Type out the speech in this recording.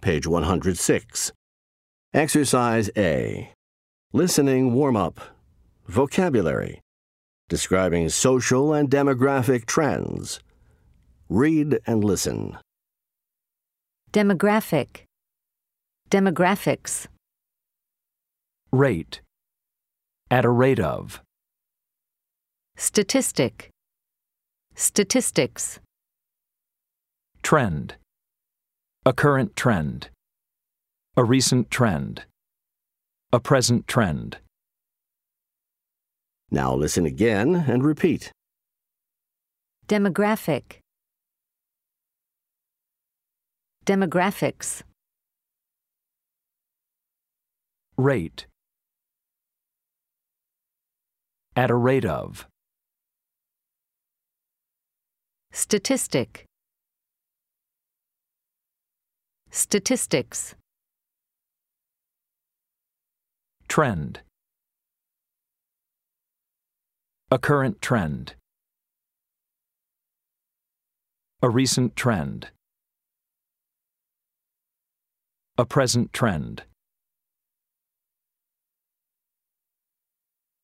page 106. Exercise A. Listening warm-up. Vocabulary. Describing social and demographic trends. Read and listen. Demographic. Demographics. Rate. At a rate of. Statistic. Statistics. Trend. A current trend. A recent trend. A present trend. Now listen again and repeat. Demographic. Demographics. Rate. At a rate of. Statistic. Statistics. Trend. A current trend. A recent trend. A present trend.